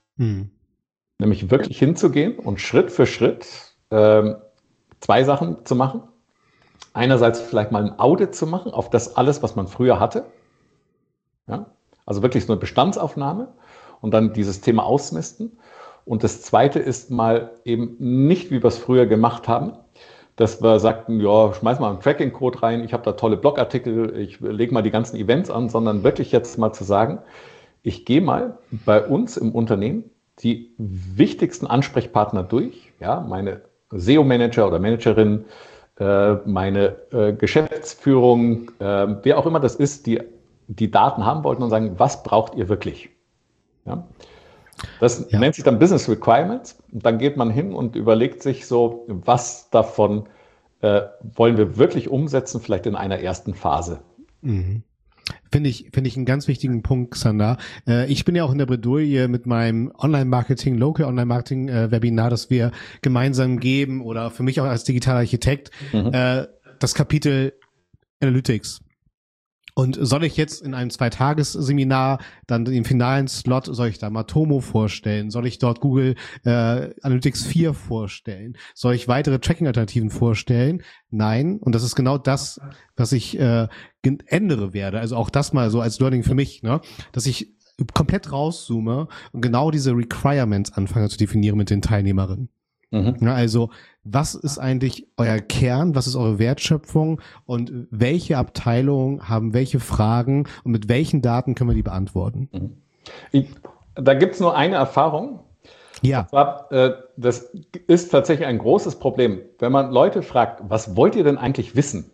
Speaker 3: Nämlich wirklich hinzugehen und Schritt für Schritt 2 Sachen zu machen. Einerseits vielleicht mal ein Audit zu machen auf das alles, was man früher hatte. Ja? Also wirklich so eine Bestandsaufnahme und dann dieses Thema ausmisten. Und das Zweite ist mal eben nicht, wie wir es früher gemacht haben, dass wir sagten, ja, schmeiß mal einen Tracking-Code rein, ich habe da tolle Blogartikel, ich lege mal die ganzen Events an, sondern wirklich jetzt mal zu sagen, ich gehe mal bei uns im Unternehmen die wichtigsten Ansprechpartner durch, ja, meine SEO-Manager oder Managerin, meine Geschäftsführung, wer auch immer das ist, die Daten haben wollten und sagen, was braucht ihr wirklich? Ja? Das nennt sich dann Business Requirements. Und dann geht man hin und überlegt sich so, was davon wollen wir wirklich umsetzen, vielleicht in einer ersten Phase.
Speaker 2: Finde ich einen ganz wichtigen Punkt, Xander. Ich bin ja auch in der Bredouille mit meinem Online-Marketing, Local Online-Marketing-Webinar, das wir gemeinsam geben oder für mich auch als digitaler Architekt, das Kapitel Analytics. Und soll ich jetzt in einem 2-Tages-Seminar dann den finalen Slot, soll ich da Matomo vorstellen? Soll ich dort Google Analytics 4 vorstellen? Soll ich weitere Tracking-Alternativen vorstellen? Nein. Und das ist genau das, was ich ändere werde. Also auch das mal so als Learning für mich, ne? Dass ich komplett rauszoome und genau diese Requirements anfange zu definieren mit den Teilnehmerinnen. Ja, also was ist eigentlich euer Kern, was ist eure Wertschöpfung und welche Abteilungen haben welche Fragen und mit welchen Daten können wir die beantworten?
Speaker 3: Da gibt es nur eine Erfahrung.
Speaker 2: Ja.
Speaker 3: Und zwar, das ist tatsächlich ein großes Problem. Wenn man Leute fragt, was wollt ihr denn eigentlich wissen?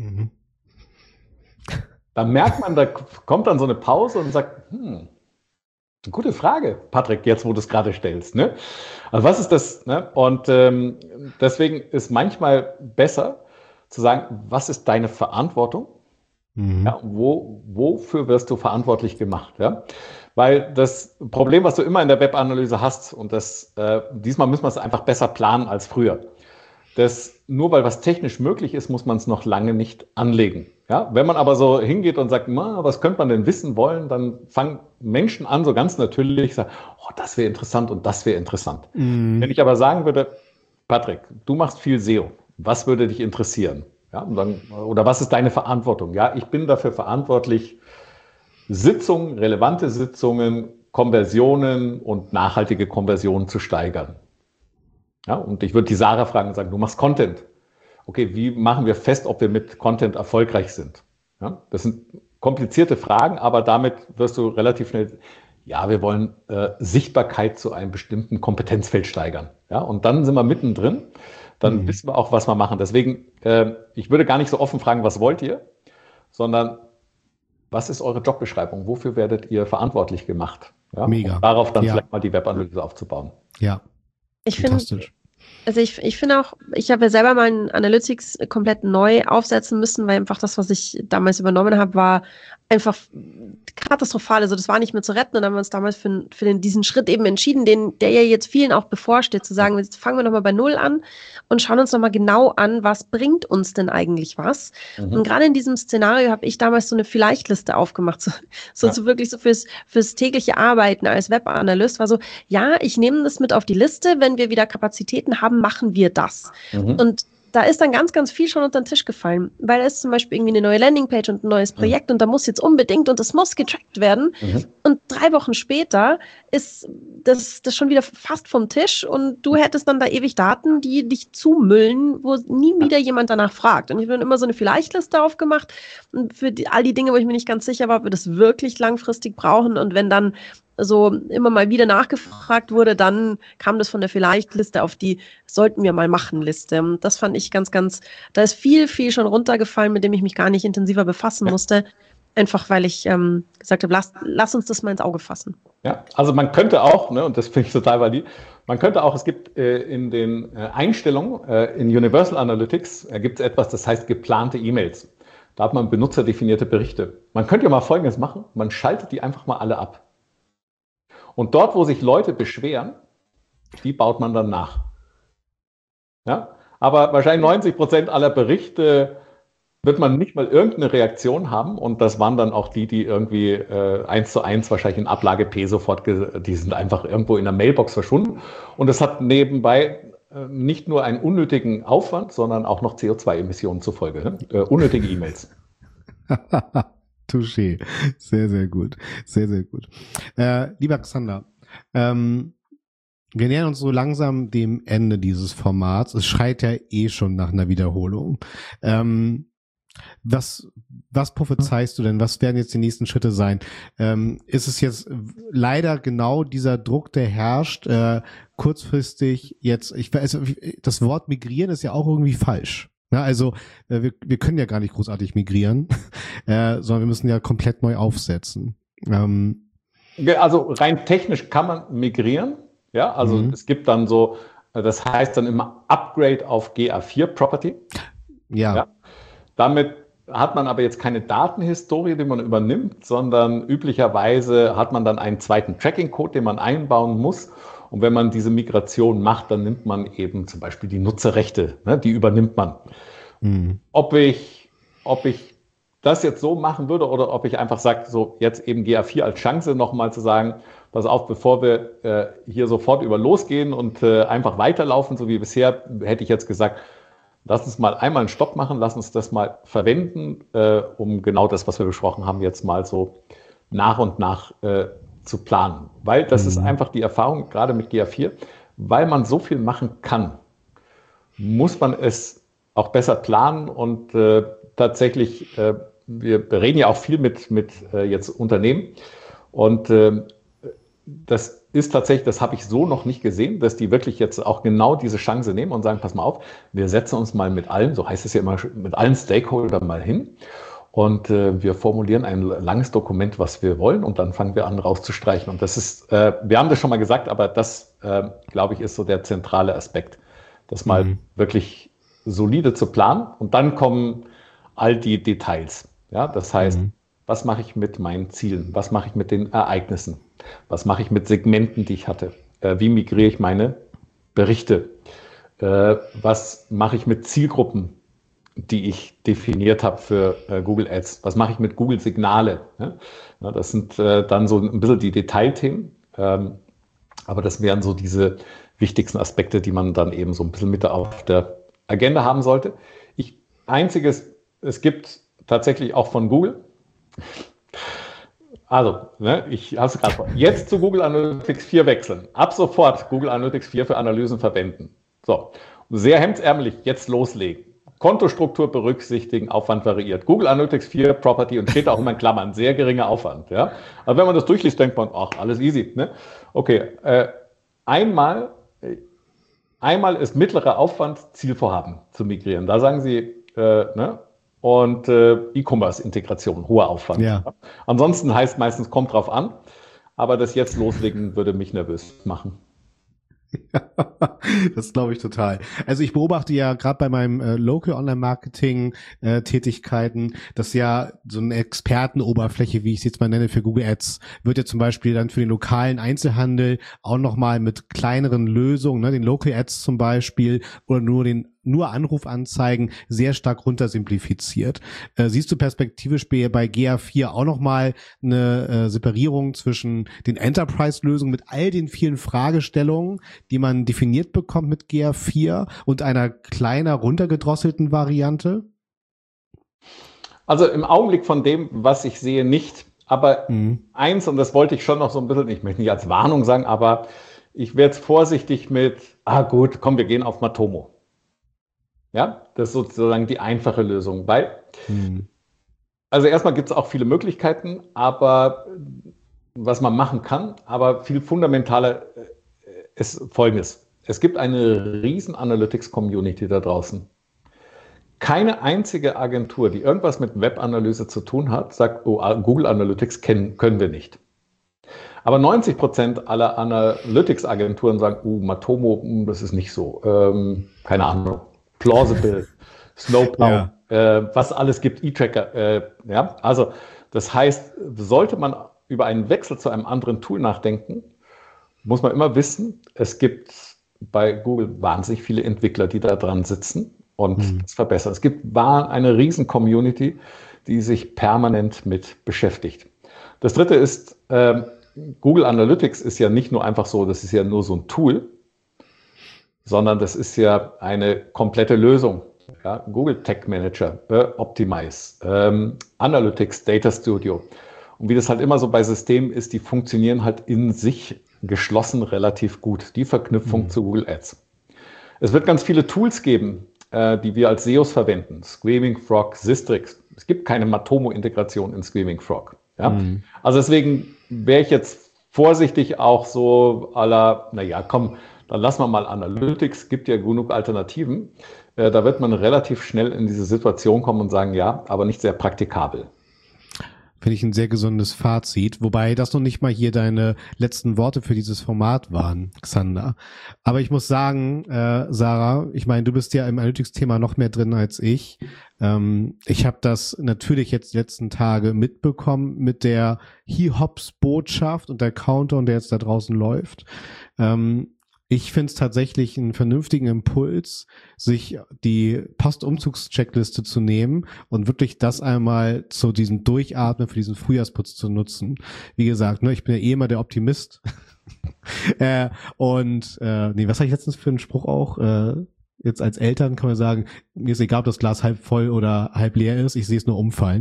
Speaker 3: Da merkt man, da kommt dann so eine Pause und sagt, gute Frage, Patrick, jetzt wo du es gerade stellst. Ne? Also was ist das? Ne? Und deswegen ist manchmal besser zu sagen, was ist deine Verantwortung? Ja, wofür wirst du verantwortlich gemacht? Ja? Weil das Problem, was du immer in der Webanalyse hast, und diesmal müssen wir es einfach besser planen als früher. Nur weil was technisch möglich ist, muss man es noch lange nicht anlegen. Ja? Wenn man aber so hingeht und sagt, was könnte man denn wissen wollen, dann fangen Menschen an, so ganz natürlich, sagen, oh, das wäre interessant und das wäre interessant. Wenn ich aber sagen würde, Patrick, du machst viel SEO, was würde dich interessieren? Ja, oder was ist deine Verantwortung? Ja, ich bin dafür verantwortlich, relevante Sitzungen, Konversionen und nachhaltige Konversionen zu steigern. Ja, und ich würde die Sarah fragen und sagen, du machst Content. Okay, wie machen wir fest, ob wir mit Content erfolgreich sind? Ja, das sind komplizierte Fragen, aber damit wirst du relativ schnell, ja, wir wollen Sichtbarkeit zu einem bestimmten Kompetenzfeld steigern. Ja, und dann sind wir mittendrin. Dann wissen wir auch, was wir machen. Deswegen, ich würde gar nicht so offen fragen, was wollt ihr, sondern was ist eure Jobbeschreibung? Wofür werdet ihr verantwortlich gemacht? Ja,
Speaker 2: mega.
Speaker 3: Um darauf dann vielleicht mal die Webanalyse aufzubauen.
Speaker 2: Ja,
Speaker 1: ich finde, ich finde auch, ich habe ja selber meinen Analytics komplett neu aufsetzen müssen, weil einfach das, was ich damals übernommen habe, war einfach katastrophal. Also das war nicht mehr zu retten und dann haben wir uns damals für diesen Schritt eben entschieden, der ja jetzt vielen auch bevorsteht, zu sagen, jetzt fangen wir nochmal bei Null an und schauen uns nochmal genau an, was bringt uns denn eigentlich was? Und gerade in diesem Szenario habe ich damals so eine Vielleicht-Liste aufgemacht, so wirklich so fürs tägliche Arbeiten als Webanalyst, war so, ja, ich nehme das mit auf die Liste, wenn wir wieder Kapazitäten haben, machen wir das. Und da ist dann ganz, ganz viel schon unter den Tisch gefallen, weil es zum Beispiel irgendwie eine neue Landingpage und ein neues Projekt und da muss jetzt unbedingt und das muss getrackt werden. Und 3 Wochen später ist das schon wieder fast vom Tisch und du hättest dann da ewig Daten, die dich zumüllen, wo nie wieder jemand danach fragt. Und ich habe dann immer so eine Vielleicht-Liste aufgemacht und für all die Dinge, wo ich mir nicht ganz sicher war, ob wir das wirklich langfristig brauchen und wenn dann so immer mal wieder nachgefragt wurde, dann kam das von der Vielleicht-Liste auf die sollten wir mal machen Liste. Und das fand ich ganz, ganz, da ist viel, viel schon runtergefallen, mit dem ich mich gar nicht intensiver befassen musste. Einfach weil ich gesagt habe, lass uns das mal ins Auge fassen.
Speaker 3: Ja, also man könnte auch, und das finde ich total valid, es gibt in den Einstellungen in Universal Analytics gibt es etwas, das heißt geplante E-Mails. Da hat man benutzerdefinierte Berichte. Man könnte ja mal Folgendes machen, man schaltet die einfach mal alle ab. Und dort, wo sich Leute beschweren, die baut man dann nach. Ja? Aber wahrscheinlich 90% aller Berichte wird man nicht mal irgendeine Reaktion haben. Und das waren dann auch die irgendwie 1:1 wahrscheinlich in Ablage P sofort, die sind einfach irgendwo in der Mailbox verschwunden. Und das hat nebenbei nicht nur einen unnötigen Aufwand, sondern auch noch CO2-Emissionen zur Folge. Unnötige E-Mails.
Speaker 2: Touché. Sehr, sehr gut. Sehr, sehr gut. Lieber Xander, wir nähern uns so langsam dem Ende dieses Formats. Es schreit ja eh schon nach einer Wiederholung. Was prophezeist du denn? Was werden jetzt die nächsten Schritte sein? Ist es jetzt leider genau dieser Druck, der herrscht, kurzfristig jetzt, das Wort migrieren ist ja auch irgendwie falsch. Ja, also wir können ja gar nicht großartig migrieren, sondern wir müssen ja komplett neu aufsetzen.
Speaker 3: Also rein technisch kann man migrieren. Ja, also es gibt dann so, das heißt dann immer Upgrade auf GA4 Property. Ja. Damit hat man aber jetzt keine Datenhistorie, die man übernimmt, sondern üblicherweise hat man dann einen zweiten Tracking-Code, den man einbauen muss. Und wenn man diese Migration macht, dann nimmt man eben zum Beispiel die Nutzerrechte, die übernimmt man. Ob ich das jetzt so machen würde oder ob ich einfach sage, so jetzt eben GA4 als Chance nochmal zu sagen, pass auf, bevor wir hier sofort losgehen und einfach weiterlaufen, so wie bisher, hätte ich jetzt gesagt, lass uns mal einmal einen Stopp machen, lass uns das mal verwenden, um genau das, was wir besprochen haben, jetzt mal so nach und nach zu planen. Weil das ist einfach die Erfahrung, gerade mit GA4, weil man so viel machen kann, muss man es auch besser planen und tatsächlich, wir reden ja auch viel mit jetzt Unternehmen und das ist tatsächlich, das habe ich so noch nicht gesehen, dass die wirklich jetzt auch genau diese Chance nehmen und sagen, pass mal auf, wir setzen uns mal mit allen, so heißt es ja immer, mit allen Stakeholdern mal hin und wir formulieren ein langes Dokument, was wir wollen und dann fangen wir an rauszustreichen. Und das ist, wir haben das schon mal gesagt, aber das, glaube ich, ist so der zentrale Aspekt, das mal wirklich solide zu planen und dann kommen all die Details. Ja, das heißt, was mache ich mit meinen Zielen? Was mache ich mit den Ereignissen? Was mache ich mit Segmenten, die ich hatte? Wie migriere ich meine Berichte? Was mache ich mit Zielgruppen, die ich definiert habe für Google Ads? Was mache ich mit Google Signale? Ja, das sind dann so ein bisschen die Detailthemen, aber das wären so diese wichtigsten Aspekte, die man dann eben so ein bisschen mit auf der Agenda haben sollte. Einziges, es gibt tatsächlich auch von Google, also, ich habe es gerade vor, jetzt zu Google Analytics 4 wechseln. Ab sofort Google Analytics 4 für Analysen verwenden. So, sehr hemdsärmlich jetzt loslegen. Kontostruktur berücksichtigen, Aufwand variiert. Google Analytics 4 Property und steht auch immer in Klammern, sehr geringer Aufwand. Ja? Aber wenn man das durchliest, denkt man, ach, alles easy. Ne? Okay, einmal ist mittlerer Aufwand, Zielvorhaben zu migrieren. Da sagen Sie, und E-Commerce-Integration, hoher Aufwand. Ja. Ansonsten heißt meistens, kommt drauf an, aber das jetzt loslegen würde mich nervös machen.
Speaker 2: Ja, das glaube ich total. Also ich beobachte ja gerade bei meinem Local Online Marketing Tätigkeiten, dass ja so eine Expertenoberfläche, wie ich es jetzt mal nenne, für Google Ads, wird ja zum Beispiel dann für den lokalen Einzelhandel auch nochmal mit kleineren Lösungen, ne, den Local Ads zum Beispiel oder nur Anrufanzeigen sehr stark runtersimplifiziert. Siehst du perspektivisch bei GA4 auch nochmal eine Separierung zwischen den Enterprise-Lösungen mit all den vielen Fragestellungen, die man definiert bekommt mit GA4 und einer kleiner runtergedrosselten Variante?
Speaker 3: Also im Augenblick von dem, was ich sehe, nicht. Aber eins, und das wollte ich schon noch so ein bisschen, ich möchte nicht als Warnung sagen, aber ich werde jetzt vorsichtig mit, gut, komm, wir gehen auf Matomo. Ja, das ist sozusagen die einfache Lösung. Weil, also erstmal gibt es auch viele Möglichkeiten, aber was man machen kann, aber viel fundamentaler ist Folgendes. Es gibt eine riesen Analytics-Community da draußen. Keine einzige Agentur, die irgendwas mit Webanalyse zu tun hat, sagt, oh, Google Analytics können wir nicht. Aber 90% aller Analytics-Agenturen sagen, Matomo, das ist nicht so. Keine Ahnung. Plausible, Snowplow, was alles gibt, E-Tracker. Ja? Also das heißt, sollte man über einen Wechsel zu einem anderen Tool nachdenken, muss man immer wissen, es gibt bei Google wahnsinnig viele Entwickler, die da dran sitzen und das verbessern. Es gibt eine riesen Community, die sich permanent mit beschäftigt. Das dritte ist, Google Analytics ist ja nicht nur einfach so, das ist ja nur so ein Tool, sondern das ist ja eine komplette Lösung. Ja, Google Tag Manager, Optimize, Analytics, Data Studio. Und wie das halt immer so bei Systemen ist, die funktionieren halt in sich geschlossen relativ gut. Die Verknüpfung zu Google Ads. Es wird ganz viele Tools geben, die wir als SEOs verwenden. Screaming Frog, Sistrix. Es gibt keine Matomo-Integration in Screaming Frog. Ja? Also deswegen wäre ich jetzt vorsichtig auch so komm, dann lassen wir mal Analytics, gibt ja genug Alternativen. Da wird man relativ schnell in diese Situation kommen und sagen, ja, aber nicht sehr praktikabel.
Speaker 2: Finde ich ein sehr gesundes Fazit, wobei das noch nicht mal hier deine letzten Worte für dieses Format waren, Xander. Aber ich muss sagen, Sarah, ich meine, du bist ja im Analytics-Thema noch mehr drin als ich. Ich habe das natürlich jetzt die letzten Tage mitbekommen mit der He-Hops-Botschaft und der Countdown, der jetzt da draußen läuft. Ich finde es tatsächlich einen vernünftigen Impuls, sich die Postumzugscheckliste zu nehmen und wirklich das einmal zu diesem Durchatmen für diesen Frühjahrsputz zu nutzen. Wie gesagt, ich bin ja eh immer der Optimist. Was habe ich letztens für einen Spruch auch? Jetzt als Eltern kann man sagen, mir ist egal, ob das Glas halb voll oder halb leer ist, ich sehe es nur umfallen.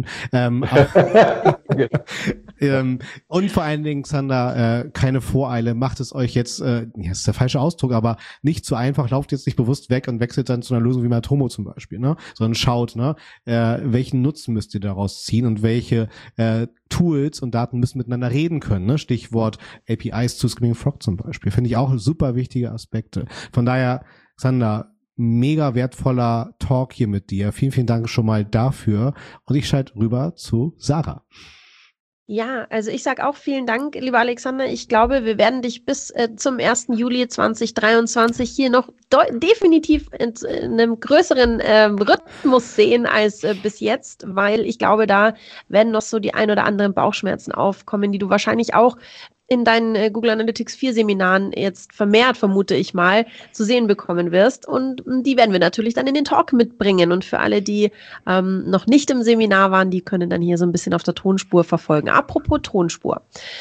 Speaker 2: Und vor allen Dingen, Xander, keine Voreile, macht es euch jetzt, ist der falsche Ausdruck, aber nicht zu einfach, lauft jetzt nicht bewusst weg und wechselt dann zu einer Lösung wie Matomo zum Beispiel, sondern schaut, welchen Nutzen müsst ihr daraus ziehen und welche Tools und Daten müssen miteinander reden können, Stichwort APIs zu Screaming Frog zum Beispiel, finde ich auch super wichtige Aspekte. Von daher, Xander, mega wertvoller Talk hier mit dir. Vielen, vielen Dank schon mal dafür. Und ich schalte rüber zu Sarah.
Speaker 1: Ja, also ich sage auch vielen Dank, lieber Alexander. Ich glaube, wir werden dich bis zum 1. Juli 2023 hier noch definitiv in einem größeren Rhythmus sehen als bis jetzt, weil ich glaube, da werden noch so die ein oder anderen Bauchschmerzen aufkommen, die du wahrscheinlich auch in deinen Google Analytics 4 Seminaren jetzt vermehrt, vermute ich mal, zu sehen bekommen wirst. Und die werden wir natürlich dann in den Talk mitbringen. Und für alle, die noch nicht im Seminar waren, die können dann hier so ein bisschen auf der Tonspur verfolgen. Apropos Tonspur.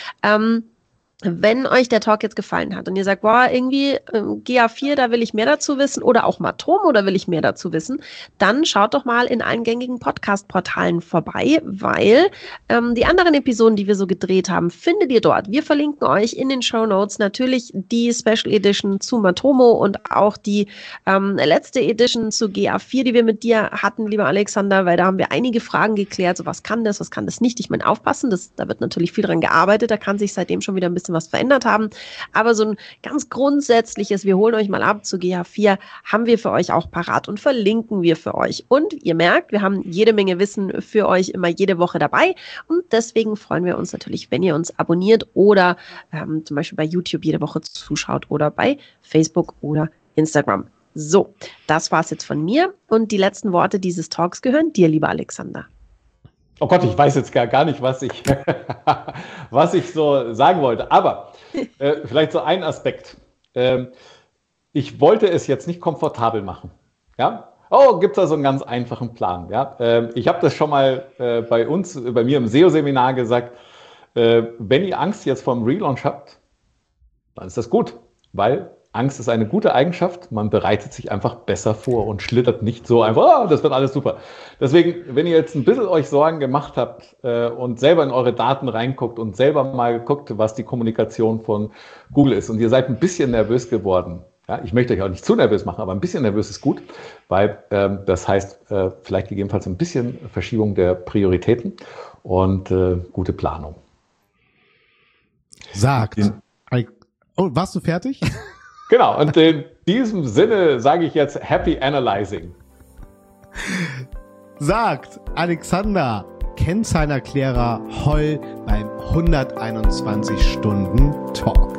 Speaker 1: Wenn euch der Talk jetzt gefallen hat und ihr sagt, boah, irgendwie GA4, da will ich mehr dazu wissen oder auch Matomo, da will ich mehr dazu wissen, dann schaut doch mal in allen gängigen Podcast-Portalen vorbei, weil die anderen Episoden, die wir so gedreht haben, findet ihr dort. Wir verlinken euch in den Shownotes natürlich die Special Edition zu Matomo und auch die letzte Edition zu GA4, die wir mit dir hatten, lieber Alexander, weil da haben wir einige Fragen geklärt, so was kann das nicht. Ich meine, aufpassen, da wird natürlich viel dran gearbeitet, da kann sich seitdem schon wieder ein bisschen was verändert haben, aber so ein ganz grundsätzliches, wir holen euch mal ab zu GA4, haben wir für euch auch parat und verlinken wir für euch. Und ihr merkt, wir haben jede Menge Wissen für euch immer jede Woche dabei und deswegen freuen wir uns natürlich, wenn ihr uns abonniert oder zum Beispiel bei YouTube jede Woche zuschaut oder bei Facebook oder Instagram. So, das war's jetzt von mir und die letzten Worte dieses Talks gehören dir, lieber Alexander.
Speaker 3: Oh Gott, ich weiß jetzt gar nicht, was ich so sagen wollte. Aber vielleicht so ein Aspekt. Ich wollte es jetzt nicht komfortabel machen. Ja? Oh, gibt es da so einen ganz einfachen Plan. Ja? Ich habe das schon mal bei mir im SEO-Seminar gesagt. Wenn ihr Angst jetzt vor dem Relaunch habt, dann ist das gut, weil Angst ist eine gute Eigenschaft. Man bereitet sich einfach besser vor und schlittert nicht so einfach, oh, das wird alles super. Deswegen, wenn ihr jetzt ein bisschen euch Sorgen gemacht habt und selber in eure Daten reinguckt und selber mal guckt, was die Kommunikation von Google ist und ihr seid ein bisschen nervös geworden, ja, ich möchte euch auch nicht zu nervös machen, aber ein bisschen nervös ist gut, weil das heißt vielleicht gegebenenfalls ein bisschen Verschiebung der Prioritäten und gute Planung.
Speaker 2: Oh, warst du fertig?
Speaker 3: Genau, und in diesem Sinne sage ich jetzt Happy Analyzing.
Speaker 2: Sagt Alexander, Kennzahlenerklärer Holl beim 121 Stunden Talk.